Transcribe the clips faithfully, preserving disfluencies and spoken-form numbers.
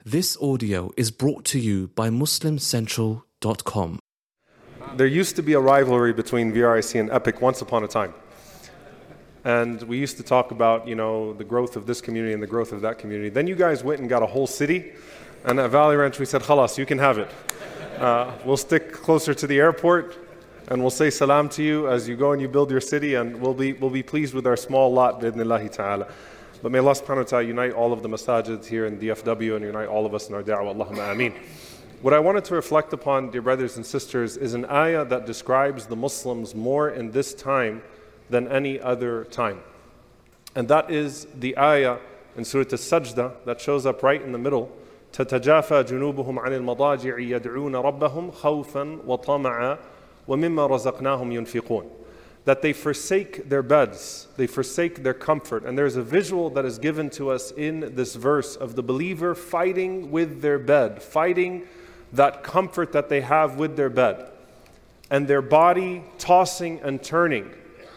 This audio is brought to you by Muslim Central dot com. There used to be a rivalry between V R I C and Epic once upon a time. And we used to talk about, you know, the growth of this community and the growth of that community. Then you guys went and got a whole city. And at Valley Ranch, we said, khalas, you can have it. Uh, we'll stick closer to the airport. And we'll say salam to you as you go and you build your city. And we'll be, we'll be pleased with our small lot, bi'idhnillahi ta'ala. But may Allah subhanahu wa ta'ala unite all of the masajid here in D F W and unite all of us in our da'wah. Allahumma ameen. What I wanted to reflect upon, dear brothers and sisters, is an ayah that describes the Muslims more in this time than any other time. And that is the ayah in Surah As-Sajdah that shows up right in the middle. تَتَجَافَى جُنُوبُهُمْ عَنِ الْمَضَاجِعِ يَدْعُونَ رَبَّهُمْ خَوْفًا وَطَمَعًا وَمِمَّا رَزَقْنَاهُمْ يُنْفِقُونَ. That they forsake their beds, they forsake their comfort. And there's a visual that is given to us in this verse of the believer fighting with their bed, fighting that comfort that they have with their bed, and their body tossing and turning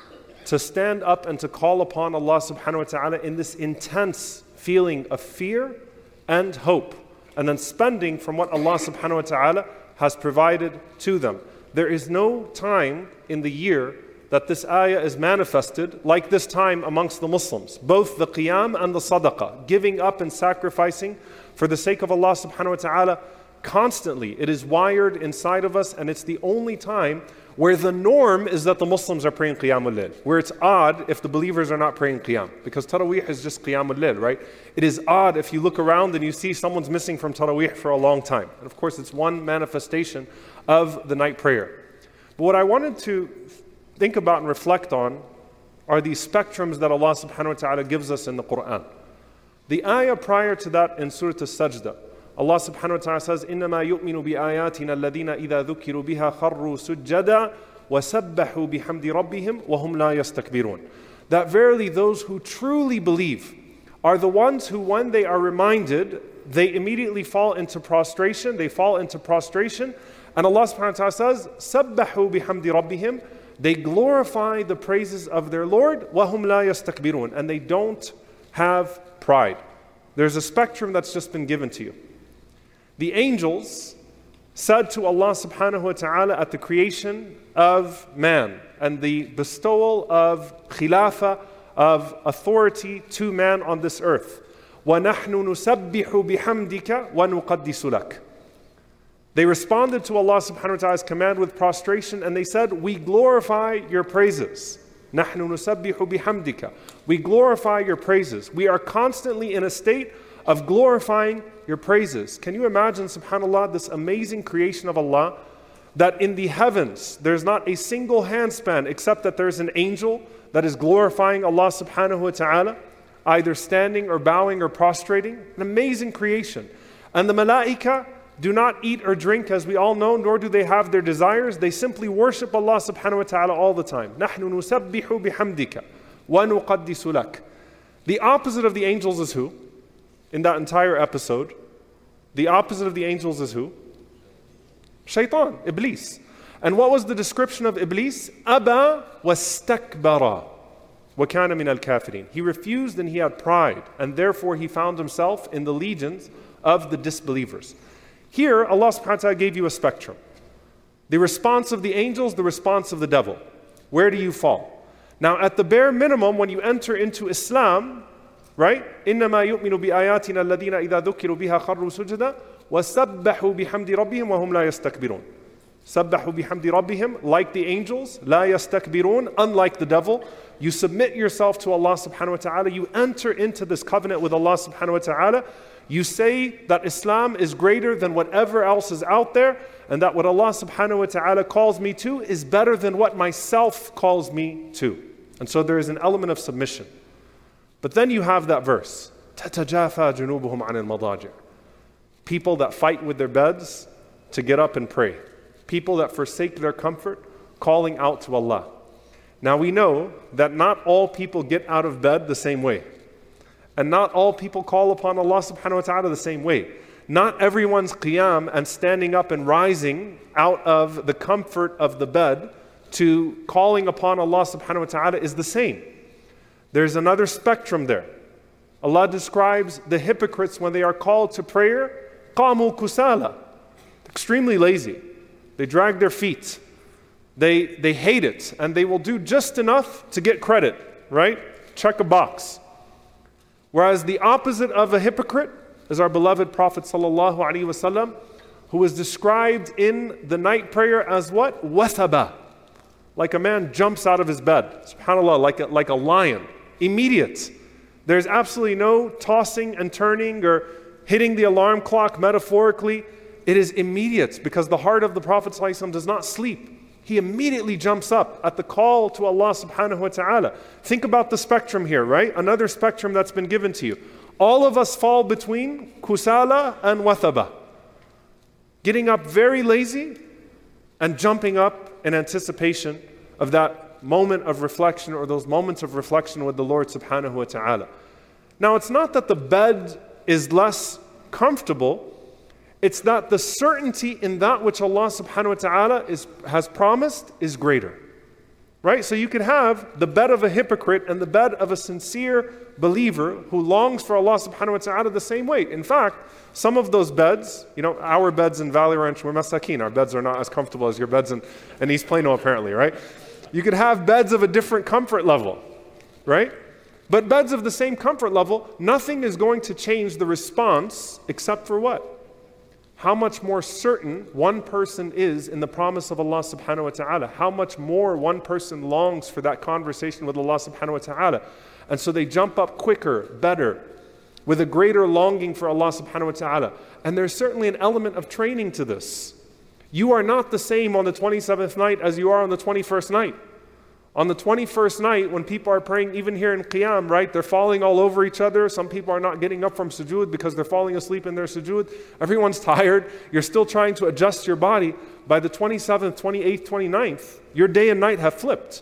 to stand up and to call upon Allah subhanahu wa ta'ala in this intense feeling of fear and hope, and then spending from what Allah subhanahu wa ta'ala has provided to them. There is no time in the year that this ayah is manifested like this time amongst the Muslims. Both the qiyam and the sadaqah, giving up and sacrificing for the sake of Allah subhanahu wa ta'ala constantly. It is wired inside of us, and it's the only time where the norm is that the Muslims are praying qiyamul layl, where it's odd if the believers are not praying qiyam, because tarawih is just qiyamul layl, right? It is odd if you look around and you see someone's missing from tarawih for a long time. And of course it's one manifestation of the night prayer. But what I wanted to think about and reflect on are these spectrums that Allah subhanahu wa ta'ala gives us in the Quran. The ayah prior to that in Surah As-Sajdah, Allah subhanahu wa ta'ala says, إِنَّمَا يُؤْمِنُ بِآيَاتِنَا الَّذِينَ إِذَا ذُكِّرُوا بِهَا خَرُّوا سُجَّدًا وَسَبَّحُوا بِحَمْدِ رَبِّهِمْ وَهُمْ لَا يَسْتَكْبِرُونَ. That verily those who truly believe are the ones who, when they are reminded, they immediately fall into prostration, they fall into prostration, and Allah subhanahu wa ta'ala says, سَبَّحُوا بِحَمْدِ رَبِّهِمْ. They glorify the praises of their Lord, وَهُمْ لَا يَسْتَكْبِرُونَ, and they don't have pride. There's a spectrum that's just been given to you. The angels said to Allah subhanahu wa ta'ala at the creation of man and the bestowal of khilafah, of authority to man on this earth, وَنَحْنُ نُسَبِّحُ بِحَمْدِكَ وَنُقَدِّسُ لَكَ. They responded to Allah subhanahu wa ta'ala's command with prostration, and they said, we glorify your praises. نَحْنُ نُسَبِّحُ بِحَمْدِكَ. We glorify your praises. We are constantly in a state of glorifying your praises. Can you imagine, subhanAllah, this amazing creation of Allah, that in the heavens, there's not a single handspan except that there's an angel that is glorifying Allah subhanahu wa ta'ala, either standing or bowing or prostrating. An amazing creation. And the malaika do not eat or drink, as we all know, nor do they have their desires. They simply worship Allah subhanahu wa ta'ala all the time. نَحْنُ نُسَبِّحُ بِحَمْدِكَ وَنُقَدِّسُ لَكَ. The opposite of the angels is who? In that entire episode, the opposite of the angels is who? Shaitan, Iblis. And what was the description of Iblis? أَبَى وَاسْتَكْبَرَ وَكَانَ مِنَ الْكَافِرِينَ. He refused and he had pride, and therefore he found himself in the legions of the disbelievers. Here, Allah subhanahu wa ta'ala gave you a spectrum. The response of the angels, the response of the devil. Where do you fall? Now, at the bare minimum, when you enter into Islam, right? إِنَّمَا يُؤْمِنُ بِآيَاتِنَا الَّذِينَ إِذَا ذُكِّرُوا بِهَا خَرُّوا سُجَّدًا وَسَبَّحُوا بِحَمْدِ رَبِّهِمْ وَهُمْ لَا يَسْتَكْبِرُونَ. سَبَّحُوا بِحَمْدِ رَبِّهِمْ, like the angels, لَا يَسْتَكْبِرُونَ, unlike the devil. You submit yourself to Allah subhanahu wa ta'ala. You enter into this covenant with Allah subhanahu wa ta'ala. You say that Islam is greater than whatever else is out there, and that what Allah subhanahu wa ta'ala calls me to is better than what myself calls me to. And so there is an element of submission. But then you have that verse, تَتَجَافَى جُنُوبُهُمْ عَنِ الْمَضَاجِعِ. People that fight with their beds to get up and pray. People that forsake their comfort, calling out to Allah. Now we know that not all people get out of bed the same way. And not all people call upon Allah subhanahu wa ta'ala the same way. Not everyone's qiyam and standing up and rising out of the comfort of the bed to calling upon Allah subhanahu wa ta'ala is the same. There's another spectrum there. Allah describes the hypocrites when they are called to prayer, قَامُوا كُسَالَى, extremely lazy. They drag their feet. They, they hate it, and they will do just enough to get credit, right? Check a box. Whereas the opposite of a hypocrite is our beloved Prophet sallallahu alaihi wasallam, who is described in the night prayer as what? Wathaba. Like a man jumps out of his bed. SubhanAllah, like a, like a lion. Immediate. There's absolutely no tossing and turning or hitting the alarm clock metaphorically. It is immediate because the heart of the Prophet ﷺ does not sleep. He immediately jumps up at the call to Allah subhanahu wa ta'ala. Think about the spectrum here, right? Another spectrum that's been given to you. All of us fall between kusala and wathaba. Getting up very lazy and jumping up in anticipation of that moment of reflection or those moments of reflection with the Lord subhanahu wa ta'ala. Now, it's not that the bed is less comfortable. It's that the certainty in that which Allah subhanahu wa ta'ala is, has promised is greater. Right? So you could have the bed of a hypocrite and the bed of a sincere believer who longs for Allah subhanahu wa ta'ala the same way. In fact, some of those beds, you know, our beds in Valley Ranch, we're masakin. Our beds are not as comfortable as your beds in, in East Plano apparently, right? You could have beds of a different comfort level, right? But beds of the same comfort level, nothing is going to change the response except for what? How much more certain one person is in the promise of Allah subhanahu wa ta'ala. How much more one person longs for that conversation with Allah subhanahu wa ta'ala. And so they jump up quicker, better, with a greater longing for Allah subhanahu wa ta'ala. And there's certainly an element of training to this. You are not the same on the twenty-seventh night as you are on the twenty-first night. On the twenty-first night, when people are praying, even here in Qiyam, right, they're falling all over each other. Some people are not getting up from sujood because they're falling asleep in their sujood. Everyone's tired. You're still trying to adjust your body. By the twenty-seventh, twenty-eighth, twenty-ninth, your day and night have flipped.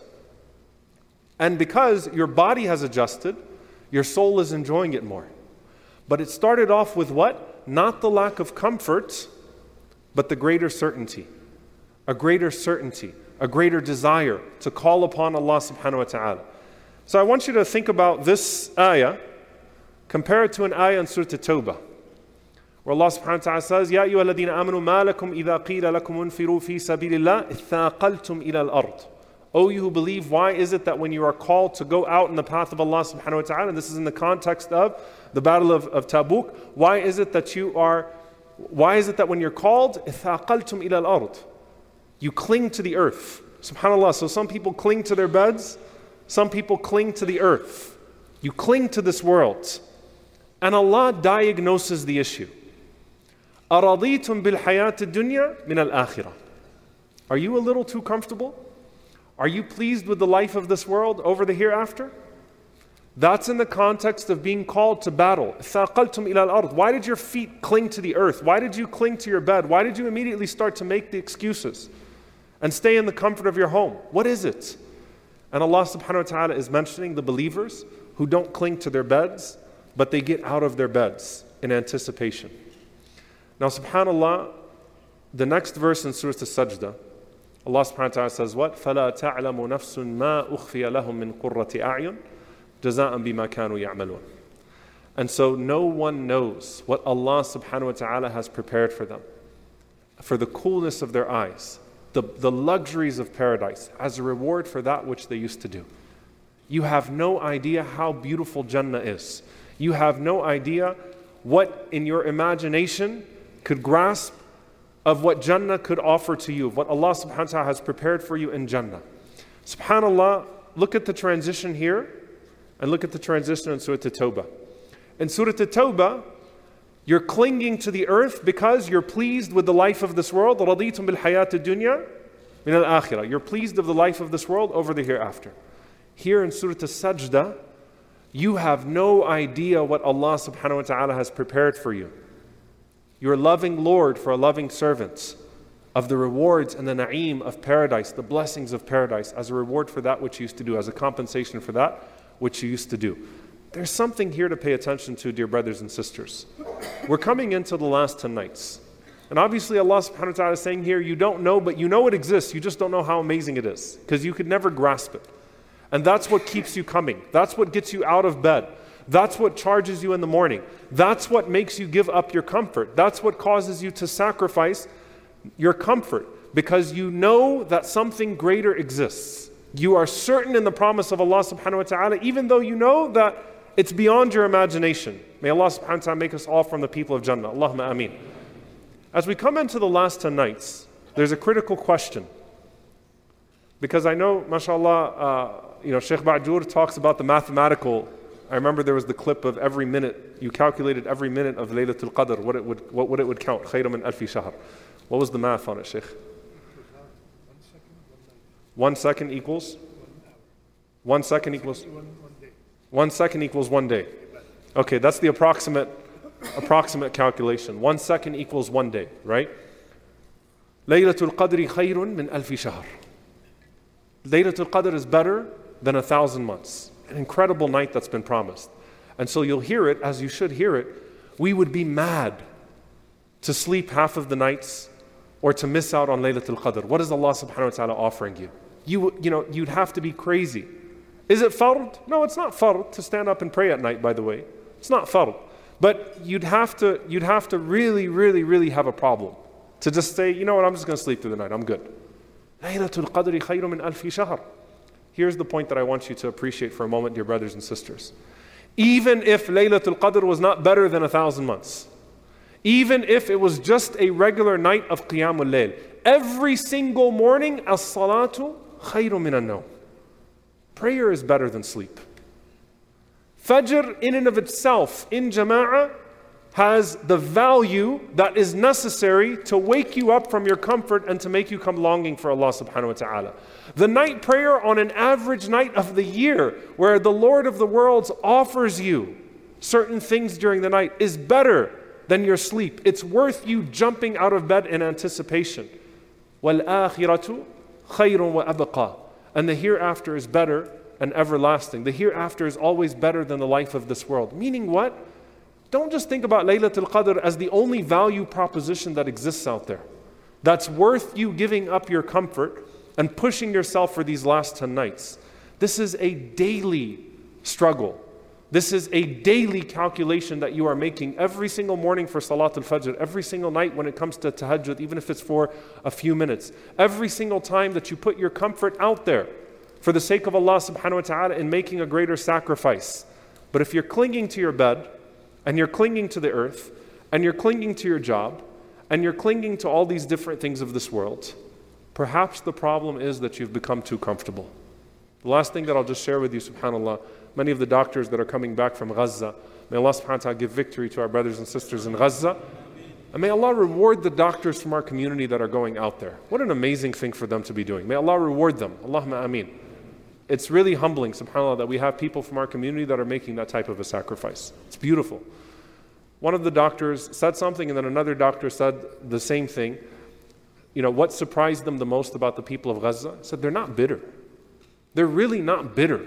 And because your body has adjusted, your soul is enjoying it more. But it started off with what? Not the lack of comfort, but the greater certainty. A greater certainty. A greater desire to call upon Allah subhanahu wa ta'ala. So I want you to think about this ayah, compare it to an ayah in Surah At-Tawbah, where Allah subhanahu wa ta'ala says, Ya ayyuha alladhina amanu ma lakum idha qila lakum unfiru fi sabilillah ithaqaltum ila al-ard. O you who believe, why is it that when you are called to go out in the path of Allah subhanahu wa ta'ala, and this is in the context of the battle of, of Tabuk, why is it that you are, why is it that when you're called, ithaqaltum ila al-ard? You cling to the earth. SubhanAllah. So some people cling to their beds. Some people cling to the earth. You cling to this world. And Allah diagnoses the issue. أَرَضِيتُمْ بِالْحَيَاةِ الدُّنْيَا مِنَ الْآخِرَةِ. Are you a little too comfortable? Are you pleased with the life of this world over the hereafter? That's in the context of being called to battle. ثَاقَلْتُمْ إِلَى الْأَرْضِ. Why did your feet cling to the earth? Why did you cling to your bed? Why did you immediately start to make the excuses and stay in the comfort of your home? What is it? And Allah subhanahu wa ta'ala is mentioning the believers who don't cling to their beds, but they get out of their beds in anticipation. Now subhanAllah, the next verse in Surah As-Sajdah, Allah subhanahu wa ta'ala says what? فَلَا تَعْلَمُ نَفْسٌ مَا أُخْفِيَ لَهُم مِّن قُرَّةِ أَعْيُنٍ جَزَاءً بِمَا كَانُوا يَعْمَلُونَ. And so no one knows what Allah subhanahu wa ta'ala has prepared for them, for the coolness of their eyes, the, the luxuries of paradise, as a reward for that which they used to do. You have no idea how beautiful Jannah is. You have no idea what in your imagination could grasp of what Jannah could offer to you, of what Allah subhanahu wa ta'ala has prepared for you in Jannah. SubhanAllah, look at the transition here and look at the transition in Surah At-Tawbah. In Surah At-Tawbah, you're clinging to the earth because you're pleased with the life of this world. رَضِيتُمْ بِالْحَيَاةِ الدُّنْيَا مِنَ الْآخِرَةِ. You're pleased of the life of this world over the hereafter. Here in Surah As-Sajdah, you have no idea what Allah subhanahu wa ta'ala has prepared for you. Your loving Lord for a loving servant, of the rewards and the na'im of paradise, the blessings of paradise, as a reward for that which you used to do, as a compensation for that which you used to do. There's something here to pay attention to, dear brothers and sisters. We're coming into the last ten nights. And obviously Allah subhanahu wa ta'ala is saying here, you don't know, but you know it exists. You just don't know how amazing it is, because you could never grasp it. And that's what keeps you coming. That's what gets you out of bed. That's what charges you in the morning. That's what makes you give up your comfort. That's what causes you to sacrifice your comfort, because you know that something greater exists. You are certain in the promise of Allah subhanahu wa ta'ala, even though you know that it's beyond your imagination. May Allah subhanahu wa ta'ala make us all from the people of Jannah. Allahumma ameen. As we come into the last ten nights, there's a critical question. Because I know, mashallah, uh, you know, Sheikh Ba'jour talks about the mathematical. I remember there was the clip of every minute. You calculated every minute of Laylatul Qadr, what it would, what, what it would count. خَيْرٌ مِنْ أَلْفِ شَهْرٍ. What was the math on it, Sheikh? One second equals? One second equals? One second equals one day. Okay, that's the approximate, approximate calculation. One second equals one day, right? Laylatul Qadri khayrun min alfi shahr. Laylatul Qadr is better than a thousand months. An incredible night that's been promised. And so you'll hear it, as you should hear it. We would be mad to sleep half of the nights or to miss out on Laylatul Qadr. What is Allah subhanahu wa ta'ala offering you? You, you know, you'd have to be crazy. Is it fard? No, it's not fard to stand up and pray at night, by the way. It's not fard. But you'd have to, you'd have to really, really, really have a problem to just say, you know what, I'm just going to sleep through the night. I'm good. Laylatul Qadri khayru min alfi shahr. Here's the point that I want you to appreciate for a moment, dear brothers and sisters. Even if Laylatul Qadr was not better than a thousand months, even if it was just a regular night of Qiyamul Layl, every single morning, as-salatu khayru min an-nawm. Prayer is better than sleep. Fajr in and of itself, in jama'ah, has the value that is necessary to wake you up from your comfort and to make you come longing for Allah subhanahu wa ta'ala. The night prayer on an average night of the year, where the Lord of the worlds offers you certain things during the night, is better than your sleep. It's worth you jumping out of bed in anticipation. وَالْآخِرَةُ خَيْرٌ وَأَبْقَى. And the hereafter is better and everlasting. The hereafter is always better than the life of this world. Meaning what? Don't just think about Laylatul Qadr as the only value proposition that exists out there. That's worth you giving up your comfort and pushing yourself for these last ten nights. This is a daily struggle. This is a daily calculation that you are making every single morning for Salatul Fajr, every single night when it comes to Tahajjud, even if it's for a few minutes. Every single time that you put your comfort out there for the sake of Allah subhanahu wa ta'ala in making a greater sacrifice. But if you're clinging to your bed, and you're clinging to the earth, and you're clinging to your job, and you're clinging to all these different things of this world, perhaps the problem is that you've become too comfortable. The last thing that I'll just share with you, subhanAllah, many of the doctors that are coming back from Gaza, may Allah subhanahu wa ta'ala give victory to our brothers and sisters in Gaza, and may Allah reward the doctors from our community that are going out there. What an amazing thing for them to be doing. May Allah reward them. Allahumma ameen. It's really humbling, subhanAllah, that we have people from our community that are making that type of a sacrifice. It's beautiful. One of the doctors said something, and then another doctor said the same thing. You know, what surprised them the most about the people of Gaza? Said they're not bitter. They're really not bitter.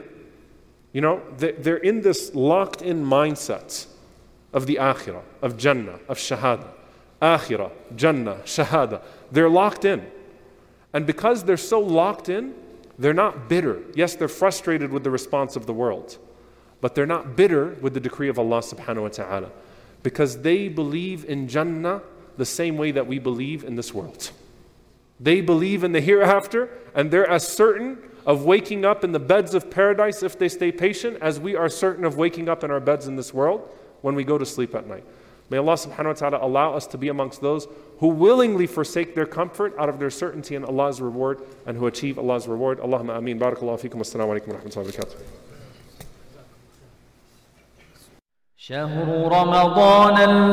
You know, they're in this locked-in mindset of the akhirah, of Jannah, of shahada. Akhirah, Jannah, shahada. They're locked in. And because they're so locked in, they're not bitter. Yes, they're frustrated with the response of the world, but they're not bitter with the decree of Allah subhanahu wa ta'ala, because they believe in Jannah the same way that we believe in this world. They believe in the hereafter, and they're as certain of waking up in the beds of paradise if they stay patient as we are certain of waking up in our beds in this world when we go to sleep at night. May Allah subhanahu wa ta'ala allow us to be amongst those who willingly forsake their comfort out of their certainty in Allah's reward and who achieve Allah's reward. Allahumma ameen. Barakallahu feekum. Assalamu alaikum wa rahmatullahi wa barakatuh. شهر رمضان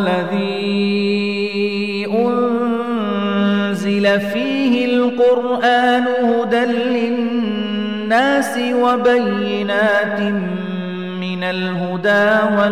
الذي أنزل فيه القرآن هدى للناس وبينات من الهدى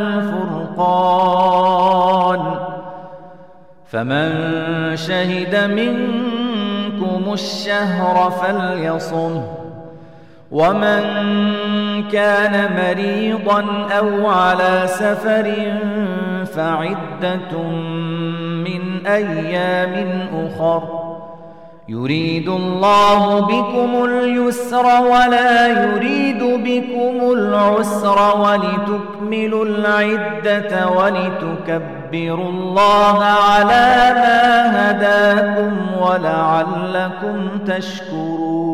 والفرقان فمن شهد منكم الشهر فليصمه ومن كان مريضا أو على سفر فعدة من أيام أخر يريد الله بكم اليسر ولا يريد بكم العسر ولتكملوا العدة ولتكبروا الله على ما هداكم ولعلكم تشكرون